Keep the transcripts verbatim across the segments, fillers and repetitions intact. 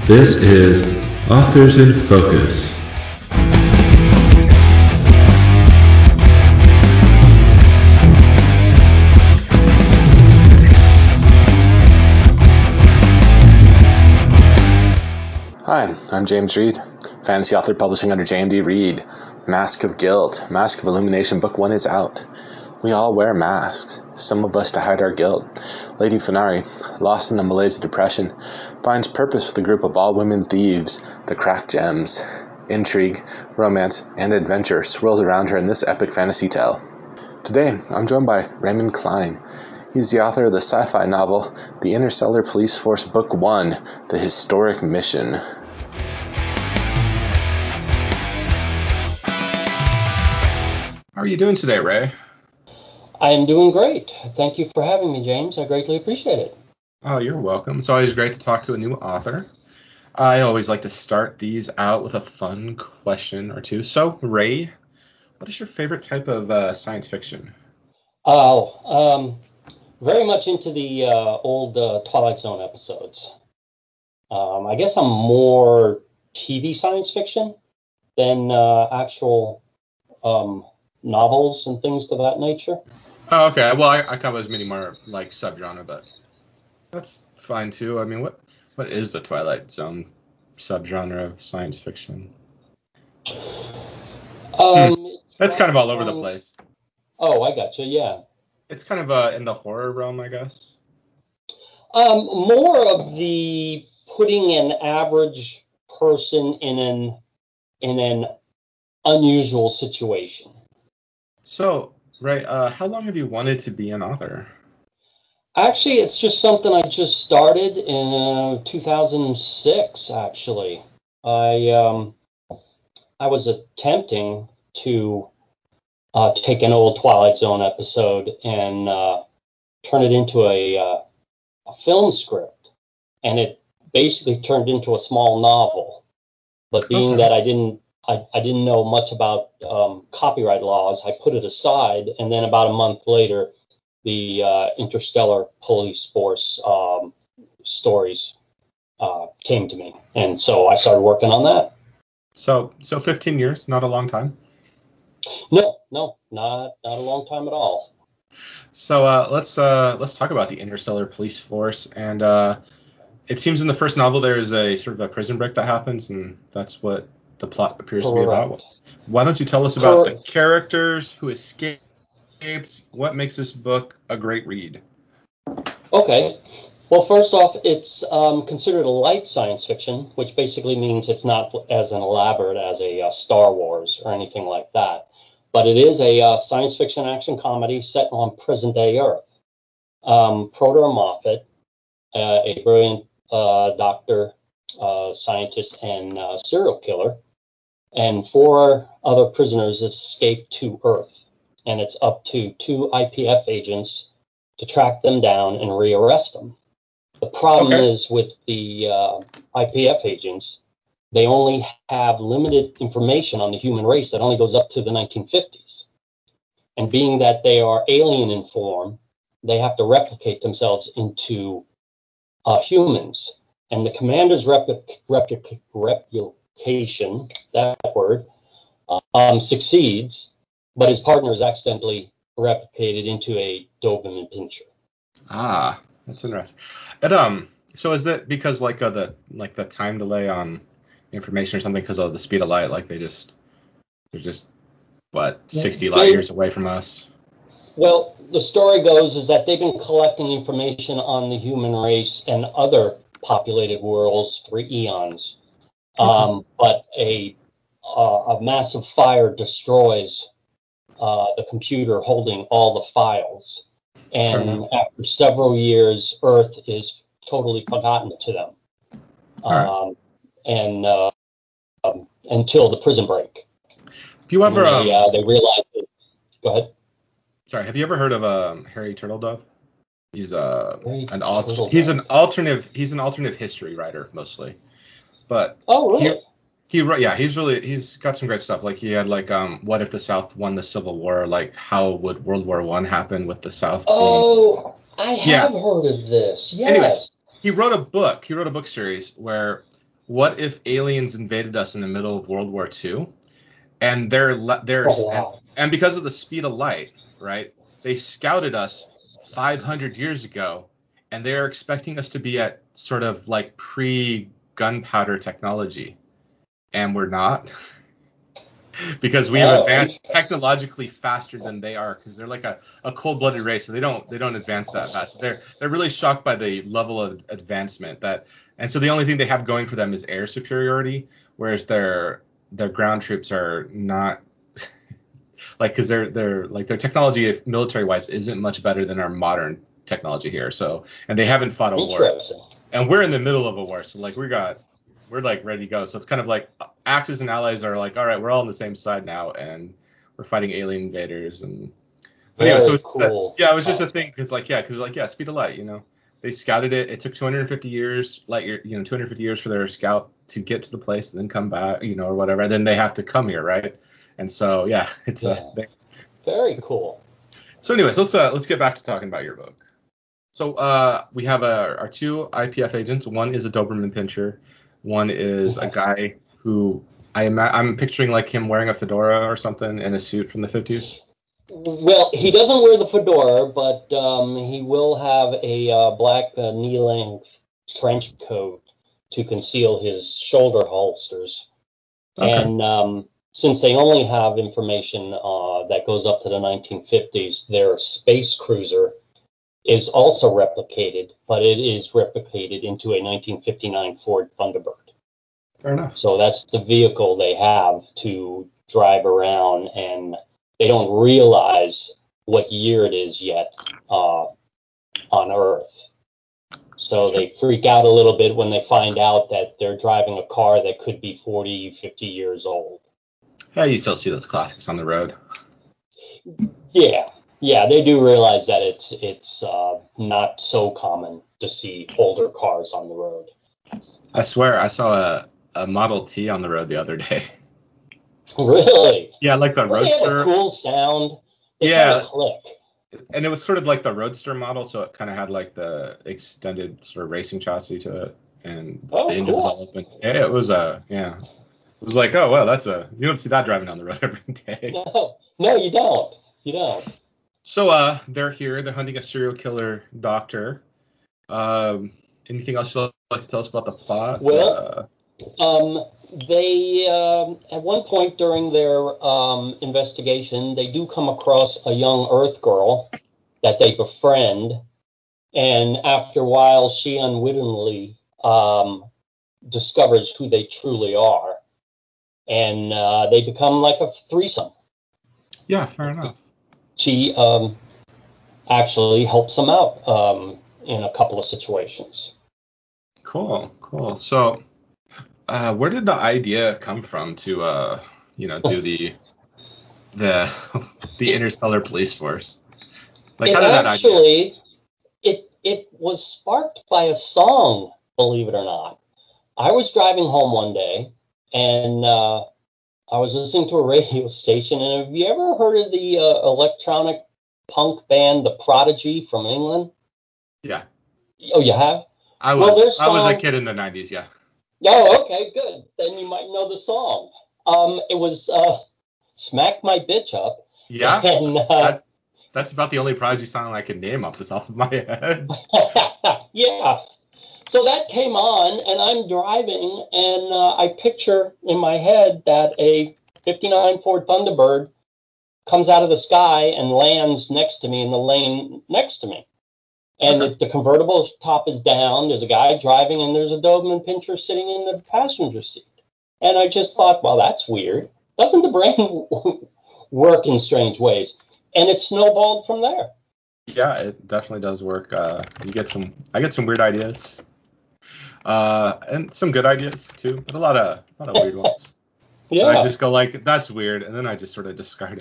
This is Authors in Focus. Hi, I'm James Reed, fantasy author publishing under J and D Reed. Mask of Guilt, Mask of Illumination, Book one is out. We all wear masks, some of us to hide our guilt. Lady Fenari, lost in the malaise of depression, finds purpose with a group of all-women thieves, the Cracked Gems. Intrigue, romance, and adventure swirls around her in this epic fantasy tale. Today, I'm joined by Raymond Klein. He's the author of the sci-fi novel, The Interstellar Police Force Book one, The Historic Mission. How are you doing today, Ray? I am doing great. Thank you for having me, James. I greatly appreciate it. Oh, you're welcome. It's always great to talk to a new author. I always like to start these out with a fun question or two. So, Ray, what is your favorite type of uh, science fiction? Oh, um, very much into the uh, old uh, Twilight Zone episodes. Um, I guess I'm more T V science fiction than uh, actual um, novels and things of that nature. Oh, okay. Well, I, I cover as many more like subgenre, but that's fine too. I mean, what what is the Twilight Zone subgenre of science fiction? Um, Hmm. That's kind of all over the place. Oh, I gotcha. Yeah. It's kind of uh, in the horror realm, I guess. Um, more of the putting an average person in an in an unusual situation. So, Ray, uh, how long have you wanted to be an author? Actually, it's just something I just started in two thousand six. Actually, I um, I was attempting to uh, take an old Twilight Zone episode and uh, turn it into a, uh, a film script, and it basically turned into a small novel. But being Okay. that I didn't I, I didn't know much about um, copyright laws, I put it aside, and then about a month later, the uh, Interstellar Police Force um, stories uh, came to me, and so I started working on that. So, so fifteen years, not a long time. No, no, not not a long time at all. So, uh, let's uh, let's talk about the Interstellar Police Force, and uh, it seems in the first novel there is a sort of a prison break that happens, and that's what the plot appears Correct. to be about. Why don't you tell us about Correct. the characters who escaped? What makes this book a great read? Okay. Well, first off, it's um, considered a light science fiction, which basically means it's not as an elaborate as a uh, Star Wars or anything like that. But it is a uh, science fiction action comedy set on present-day Earth. Um, Proto Moffat, uh, a brilliant uh, doctor, uh, scientist, and uh, serial killer, and four other prisoners escaped to Earth. And it's up to two I P F agents to track them down and rearrest them. The problem Okay. is with the uh, I P F agents, they only have limited information on the human race that only goes up to the nineteen fifties. And being that they are alien in form, they have to replicate themselves into uh, humans. And the commander's replic- replic- replication, that word, um, succeeds, but his partner is accidentally replicated into a Doberman Pinscher. Ah, that's interesting. And um, so is that because like uh, the like the time delay on information or something because of the speed of light? Like they just they're just what sixty light They, years away from us. well, the story goes is that they've been collecting information on the human race and other populated worlds for eons. Um, but a uh, a massive fire destroys uh, the computer holding all the files. Fair And enough. after several years, Earth is totally forgotten to them. All right. Um, and uh, um, until the prison break. Have you ever they, um uh, they realize that, go ahead. sorry, have you ever heard of um Harry Turtledove? He's uh Harry an alt Turtledove. he's an alternative he's an alternative history writer mostly. But Oh, really? he he wrote yeah, he's really he's got some great stuff. Like he had like um what if the South won the Civil War? Like how would World War One happen with the South Oh, being I Yeah. have heard of this. Yes. Anyways, he wrote a book. He wrote a book series where what if aliens invaded us in the middle of World War Two, and they're le- they're Oh, and, wow. and because of the speed of light, right? They scouted us five hundred years ago, and they're expecting us to be at sort of like pre-gunpowder technology, and we're not. Because we have Oh, advanced technologically faster than they are, because they're like a, a cold-blooded race, so they don't they don't advance that fast. So they're they're really shocked by the level of advancement that, and so the only thing they have going for them is air superiority, whereas their their ground troops are not like, because they're they're like their technology military-wise isn't much better than our modern technology here. So, and they haven't fought a war, interesting. and we're in the middle of a war, so like we got we're like ready to go. So it's kind of like Axis and allies are like, all right, we're all on the same side now, and we're fighting alien invaders. And but anyway, Very so it's just cool. a, yeah, it was just a concept. thing, because like yeah, because like yeah, speed of light, you know, they scouted it. It took two hundred fifty years, light year, you know, two hundred fifty years for their scout to get to the place and then come back, you know, or whatever. And then they have to come here, right? And so yeah, it's Yeah. a. They, Very cool. so anyways, let's uh let's get back to talking about your book. So uh we have uh, our two I P F agents. One is a Doberman Pinscher. One is a Yes. guy who I am I'm picturing like him wearing a fedora or something and a suit from the fifties. Well, he doesn't wear the fedora, but um, he will have a uh, black uh, knee-length trench coat to conceal his shoulder holsters. Okay. And um, since they only have information uh, that goes up to the nineteen fifties, their space cruiser is also replicated, but it is replicated into a nineteen fifty-nine Ford Thunderbird. Fair enough. So that's the vehicle they have to drive around, and they don't realize what year it is yet uh, on Earth. So Sure. they freak out a little bit when they find out that they're driving a car that could be forty, fifty years old. Yeah, you still see those classics on the road. Yeah, yeah, they do realize that it's it's uh, not so common to see older cars on the road. I swear I saw a, a Model T on the road the other day. Really? Yeah, like the Don't they have a Roadster. cool sound? They Yeah. kind of click. And it was sort of like the Roadster model, so it kind of had like the extended sort of racing chassis to it, and Oh, the engine was cool. all open. Yeah, it was a uh, yeah. It was like, oh well, that's a you don't see that driving down the road every day. No, no, you don't. You don't. So uh, they're here. They're hunting a serial killer doctor. Um, anything else you'd like to tell us about the plot? Well, Uh, um, they um, at one point during their um, investigation, they do come across a young Earth girl that they befriend, and after a while, she unwittingly um, discovers who they truly are, and uh, they become like a threesome. yeah, fair enough. She um, actually helps them out um, in a couple of situations. Cool, cool. So, uh, where did the idea come from to, uh, you know, do the the the Interstellar Police Force? Like, It how did that idea? actually, it it was sparked by a song, believe it or not. I was driving home one day, and uh, I was listening to a radio station. And have you ever heard of the uh, electronic punk band The Prodigy from England? Yeah, Oh, you have? I Well, their was I was a song. kid in the nineties. Yeah. Oh, okay, good. Then you might know the song. Um, it was uh, "Smack My Bitch Up," Yeah. and uh, That that's about the only Prodigy song I can name off the top of my head. yeah. So that came on, and I'm driving, and uh, I picture in my head that a fifty-nine Ford Thunderbird comes out of the sky and lands next to me in the lane next to me. And Okay. if the convertible top is down, there's a guy driving, and there's a Doberman Pinscher sitting in the passenger seat. And I just thought, well, that's weird. Doesn't the brain work in strange ways? And it snowballed from there. Yeah, it definitely does work. Uh, you get some, I get some weird ideas, uh, and some good ideas too, but a lot of, a lot of weird ones. Yeah. And I just go like, that's weird, and then I just sort of discard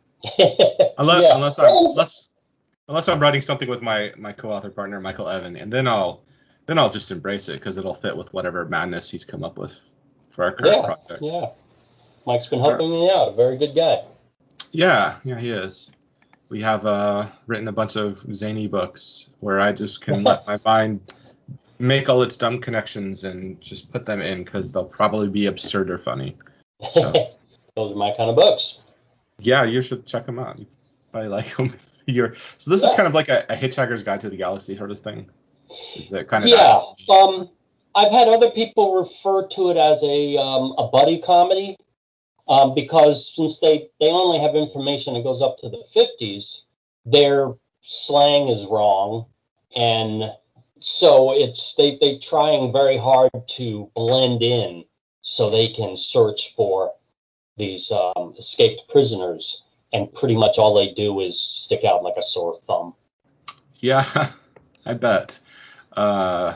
it. Unless, yeah. unless I'm, unless, unless I'm writing something with my my co-author partner Michael Evan, and then I'll, then I'll just embrace it because it'll fit with whatever madness he's come up with for our current Yeah. project. Yeah. Mike's been helping me out. A very good guy. Yeah, yeah, he is. We have uh, written a bunch of zany books where I just can let my mind make all its dumb connections and just put them in because they'll probably be absurd or funny. So those are my kind of books. Yeah, you should check them out. You probably like them. If you're so this yeah. is kind of like a, a Hitchhiker's Guide to the Galaxy sort of thing. Is it kind of yeah? That? Um, I've had other people refer to it as a um, a buddy comedy. Um, because since they, they only have information that goes up to the fifties, their slang is wrong. And so it's they, they trying very hard to blend in so they can search for these um, escaped prisoners. And pretty much all they do is stick out like a sore thumb. Yeah, I bet. Uh,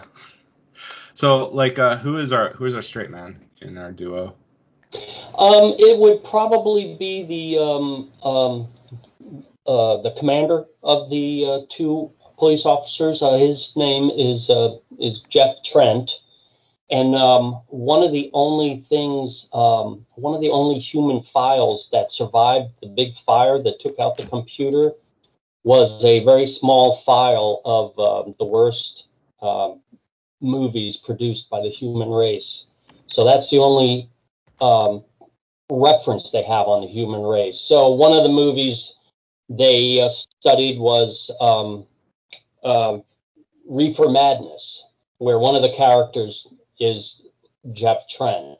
so like, uh, who is our who is our straight man in our duo? Um, it would probably be the um, um, uh, the commander of the uh, two police officers. Uh, his name is uh, is Jeff Trent, and um, one of the only things, um, one of the only human files that survived the big fire that took out the computer was a very small file of uh, the worst uh, movies produced by the human race. So that's the only um, reference they have on the human race. So one of the movies they uh, studied was um, uh, Reefer Madness, where one of the characters is Jeff Trent.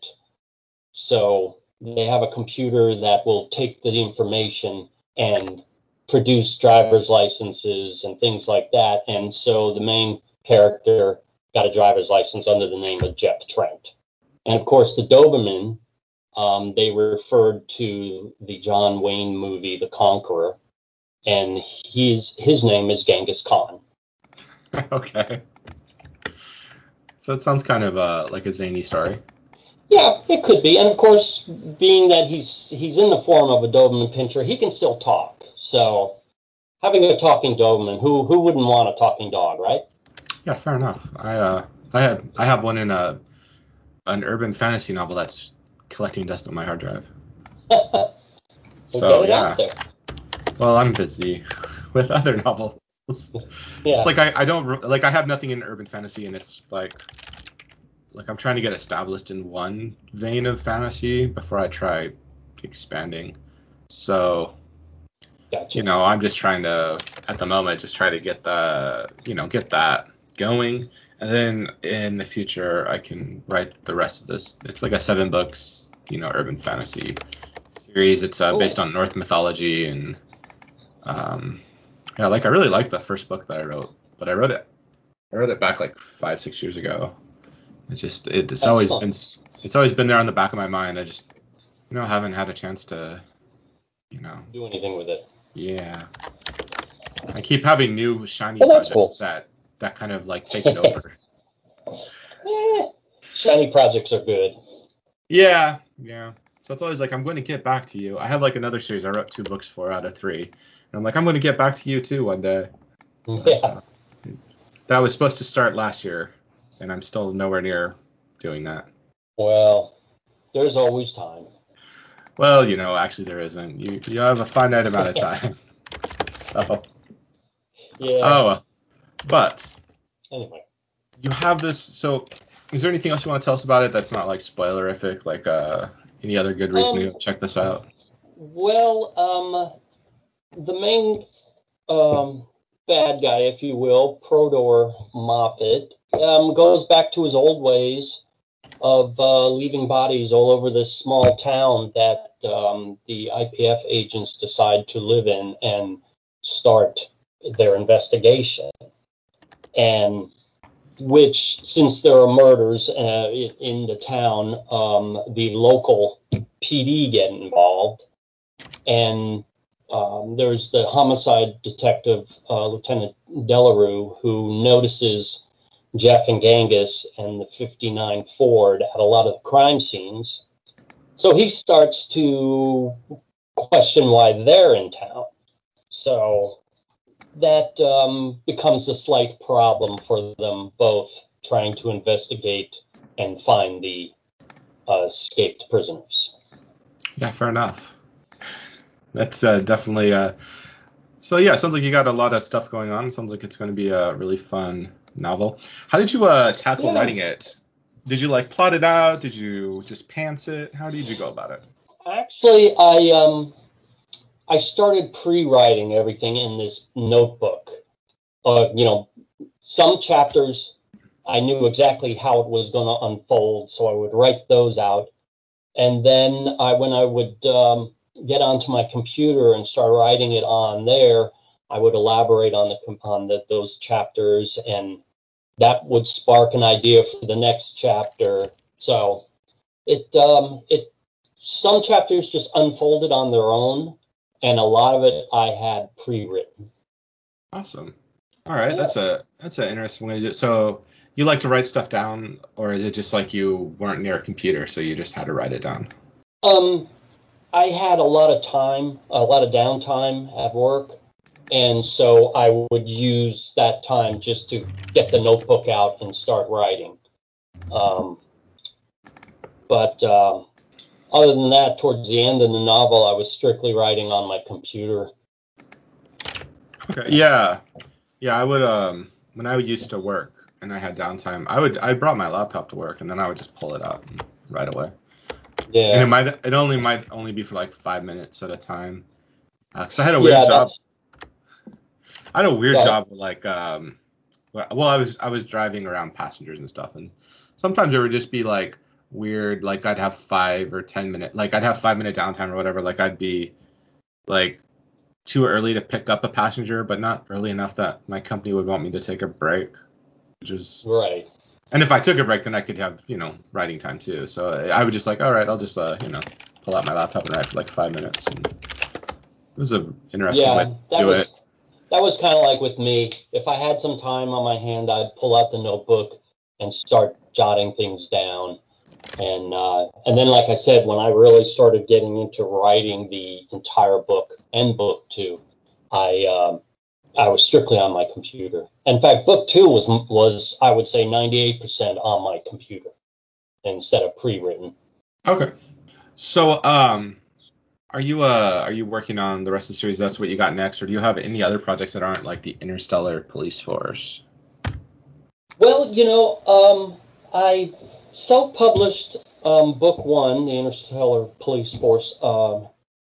So they have a computer that will take the information and produce driver's licenses and things like that. And so the main character got a driver's license under the name of Jeff Trent. And of course, the Doberman, Um, they referred to the John Wayne movie, The Conqueror, and his his name is Genghis Khan. Okay. So it sounds kind of uh, like a zany story. Yeah, it could be, and of course, being that he's he's in the form of a Doberman Pinscher, he can still talk. So having a talking Doberman, who who wouldn't want a talking dog, right? Yeah, fair enough. I uh, I have I have one in a an urban fantasy novel that's collecting dust on my hard drive. We'll So get it yeah. out there. Well, I'm busy with other novels. Yeah. It's like I, I don't like I have nothing in urban fantasy, and it's like like I'm trying to get established in one vein of fantasy before I try expanding. So Gotcha. you know, I'm just trying to at the moment just try to get the you know get that going, and then in the future I can write the rest of this. It's like a seven books you know urban fantasy series. It's uh, based on Norse mythology and um yeah like I really like the first book that I wrote, but I wrote it I wrote it back like five six years ago. It just it, it's always been it's always been there on the back of my mind. I just you know haven't had a chance to you know do anything with it. Yeah. I keep having new shiny well, projects cool. that that kind of like take it over. eh, shiny projects are good. Yeah, yeah. So it's always like I'm going to get back to you. I have like another series I wrote two books for out of three, and I'm like I'm going to get back to you too one day. Yeah. But, uh, that was supposed to start last year, and I'm still nowhere near doing that. Well, there's always time. Well, you know, actually there isn't. You you have a finite amount of time. So. Yeah. Oh, but. Anyway. You have this. So, is there anything else you want to tell us about it that's not like spoilerific? Like uh, any other good reason um, to check this out? Well, um, the main um, bad guy, if you will, Prodor Moffat, um, goes back to his old ways of uh, leaving bodies all over this small town that um, the I P F agents decide to live in and start their investigation. And which, since there are murders uh, in, in the town, um, the local P D get involved. And um, there's the homicide detective, uh, Lieutenant Delarue, who notices Jeff and Genghis and the fifty-nine Ford at a lot of the crime scenes. So he starts to question why they're in town. So that um, becomes a slight problem for them both, trying to investigate and find the uh, escaped prisoners. Yeah, fair enough. That's uh, definitely. Uh... So yeah, it sounds like you got a lot of stuff going on. It sounds like it's going to be a really fun novel. How did you uh, tackle Yeah. writing it? Did you like plot it out? Did you just pants it? How did you go about it? Actually, I um I started pre-writing everything in this notebook. Uh, you know, some chapters I knew exactly how it was going to unfold, so I would write those out. And then I, when I would um, get onto my computer and start writing it on there, I would elaborate on the on the, those chapters, and that would spark an idea for the next chapter. So it um, it some chapters just unfolded on their own, and a lot of it I had pre-written. Awesome. All right, Yeah. that's a that's an interesting way to do it. So you like to write stuff down, or is it just like you weren't near a computer, so you just had to write it down? Um, I had a lot of time, a lot of downtime at work, and so I would use that time just to get the notebook out and start writing. Um, but um, other than that, towards the end of the novel, I was strictly writing on my computer. Okay. Yeah. Yeah, I would um when I used to work and I had downtime, I would I brought my laptop to work and then I would just pull it out and right away. Yeah. And it might it only might only be for like five minutes at a time. Uh, 'cause I had a weird yeah, job. that's, I had a weird yeah. job where, like um well well, I was I was driving around passengers and stuff, and sometimes it would just be like weird, like I'd have five or ten minute like I'd have five minute downtime or whatever, like I'd be like too early to pick up a passenger, but not early enough that my company would want me to take a break, which is Right. and if I took a break, then I could have, you know, writing time too. So I would just like, all right, I'll just, uh, you know, pull out my laptop and write for like five minutes. And it was an interesting way Yeah, to that do was it. that was kind of like with me. If I had some time on my hand, I'd pull out the notebook and start jotting things down. And uh, and then, like I said, when I really started getting into writing the entire book and book two, I um, I was strictly on my computer. In fact, book two was was I would say ninety-eight percent on my computer instead of pre-written. Okay. So, um, are you uh are you working on the rest of the series? That's what you got next, or do you have any other projects that aren't like the Interstellar Police Force? Well, you know, um, I self-published um, book one, The Interstellar Police Force, um,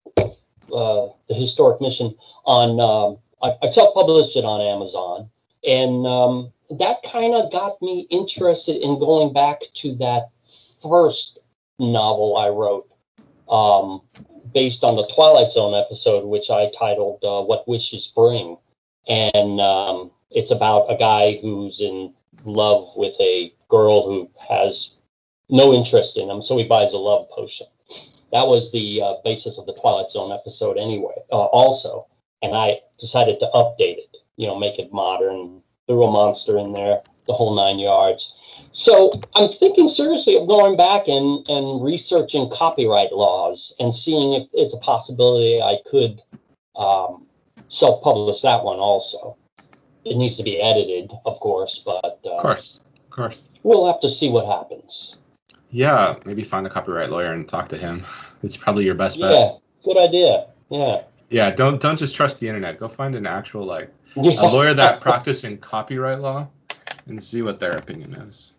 uh, the historic mission on. Um, I, I self-published it on Amazon, and um, that kind of got me interested in going back to that first novel I wrote, um, based on the Twilight Zone episode, which I titled uh, "What Wishes Bring," and um, it's about a guy who's in love with a girl who has no interest in him, so he buys a love potion. That was the uh, basis of the Twilight Zone episode, anyway. Uh, also, and I decided to update it, you know, make it modern, threw a monster in there, the whole nine yards. So I'm thinking seriously of going back and, and researching copyright laws and seeing if it's a possibility I could um, self-publish that one also. It needs to be edited, of course, but Of uh, course, of course. we'll have to see what happens. Yeah, maybe find a copyright lawyer and talk to him. It's probably your best bet. Yeah, good idea. Yeah. Yeah, don't don't just trust the internet. Go find an actual like a Yeah. lawyer that practiced in copyright law and see what their opinion is.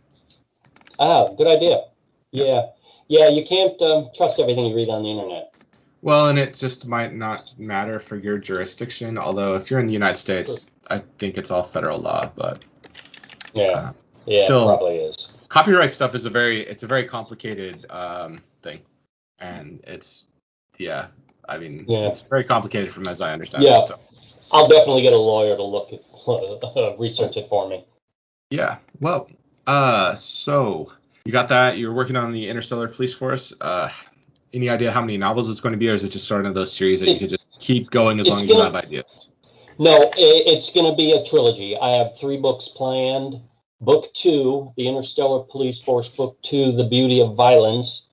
Ah, good idea. Yeah. Yeah. Yeah, you can't um, trust everything you read on the internet. Well, and it just might not matter for your jurisdiction. Although if you're in the United States, I think it's all federal law. But Yeah. uh, Yeah, it still, probably is. copyright stuff is a very it's a very complicated um, thing, and it's yeah. I mean, Yeah. it's very complicated from as I understand Yeah. it. So I'll definitely get a lawyer to look at, research it for me. yeah. Well, uh, so you got that. You're working on the Interstellar Police Force. Uh, any idea how many novels it's going to be, or is it just starting of those series that you could It's just keep going as it's long as you gonna have ideas? no, i- it's gonna be a trilogy. I have three books planned. Book two, The Interstellar Police Force, Book two, The Beauty of Violence,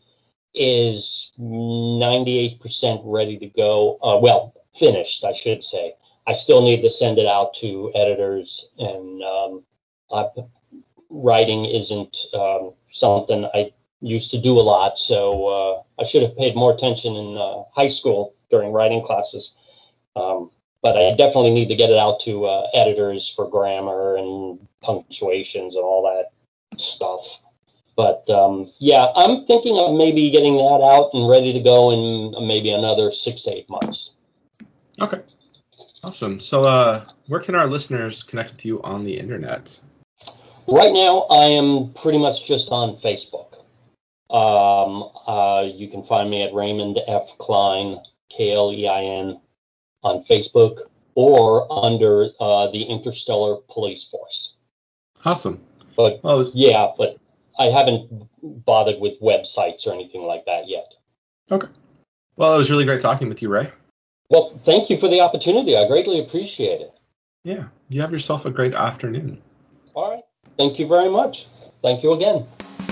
is ninety-eight percent ready to go. Uh, well, finished, I should say. I still need to send it out to editors, and um, I, writing isn't um, something I used to do a lot, so uh, I should have paid more attention in uh, high school during writing classes. Um, but I definitely need to get it out to uh, editors for grammar and punctuations and all that stuff. But um, yeah, I'm thinking of maybe getting that out and ready to go in maybe another six to eight months. Okay. Awesome. So uh, where can our listeners connect with you on the internet? Right now, I am pretty much just on Facebook. Um, uh, you can find me at Raymond F. Klein, K L E I N, on Facebook, or under uh, the Interstellar Police Force. Awesome. But well, was... yeah, but I haven't bothered with websites or anything like that yet. Okay. Well, it was really great talking with you, Ray. Well, thank you for the opportunity. I greatly appreciate it. Yeah. You have yourself a great afternoon. All right. Thank you very much. Thank you again.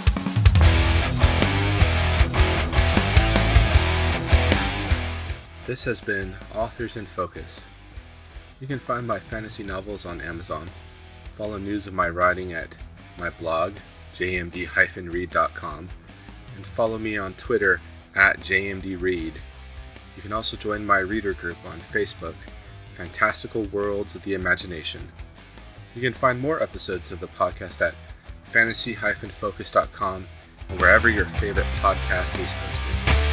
This has been Authors in Focus. You can find my fantasy novels on Amazon. Follow news of my writing at my blog, j m d dash read dot com, and follow me on Twitter at j m d read. You can also join my reader group on Facebook, Fantastical Worlds of the Imagination. You can find more episodes of the podcast at fantasy dash focus dot com and wherever your favorite podcast is hosted.